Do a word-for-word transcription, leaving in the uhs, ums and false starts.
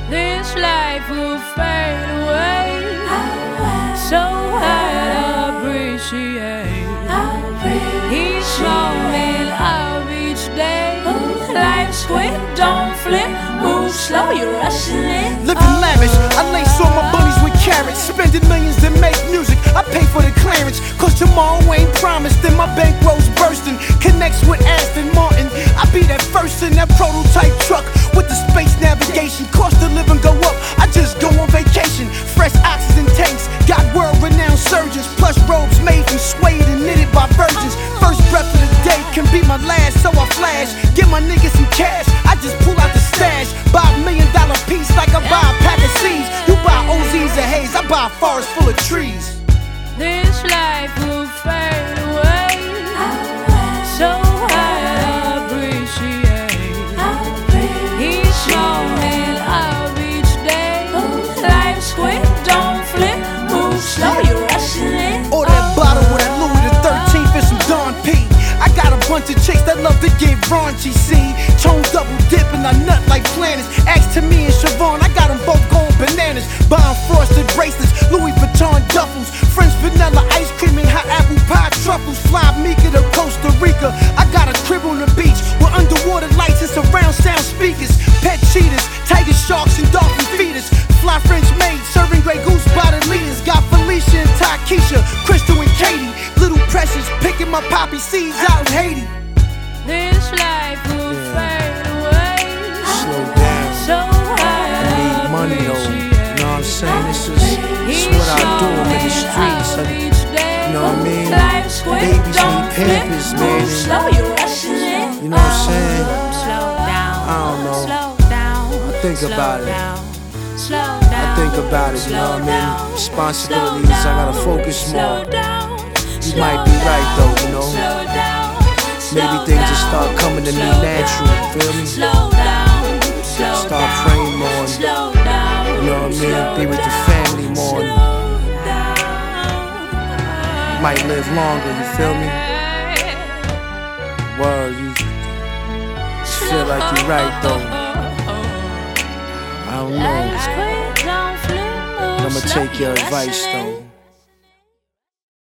This life will fade away, so I appreciate each moment of each day. Life's quick, don't flip, move slow, you're rushing it. Living lavish, I lace all my bunnies with carrots. Spending millions to make music, I pay for the clearance. Cause tomorrow ain't promised, and my bankroll's bursting. Connects with Aston Martin, I be that first in that prototype truck with the space navigation. Cost of living go up, I just go on vacation. Fresh oxygen tanks, got world-renowned surgeons. Plush robes made from suede and knitted by virgins. First breath of the day can be my last, so I flash. Give my niggas some cash, I just pull out the stash. Buy a million dollar piece like I buy a pack of seeds. You buy O Z's or Haze, I buy a forest full of trees. This life will fade away, so I appreciate each moment of each day. Life's quick, don't flip, move slow, you're rushing it. Or that bottle with that Louis the thirteenth and some Don P. I got a bunch of chicks that love to get raunchy, see. Tone double dip and I nut like planets. Ask to me and Siobhan, I got them both going bananas. Buying frosted bracelets, Louis Vuitton duffels, French vanilla ice cream and hot apple pie truffles. Fly Mika to Costa Rica, I got a crib on the beach with underwater lights and surround sound speakers. Pet cheetahs, tiger sharks and dolphin feeders. Fly French maids, serving Grey Goose by the liters. Got Felicia and Takesha, Crystal and Katie. Little Precious, picking my poppy seeds out in Haiti. This life will fade away, Slow down. so I I need money though. You know what I'm saying? This is, this is what I do. I'm in the streets. I, you know what I mean? Babies need pampers, man. And, you know what I'm saying? I don't know. I think about it. I think about it, you know what I mean? Responsibilities, I gotta focus more. You might be right though, you know? Maybe things just start coming to me natural, feel me? Start praying more, and, you know what I mean? Be with the family more, and might live longer, you feel me? Word, you feel like you're right though. I don't know. But I'ma take your advice though.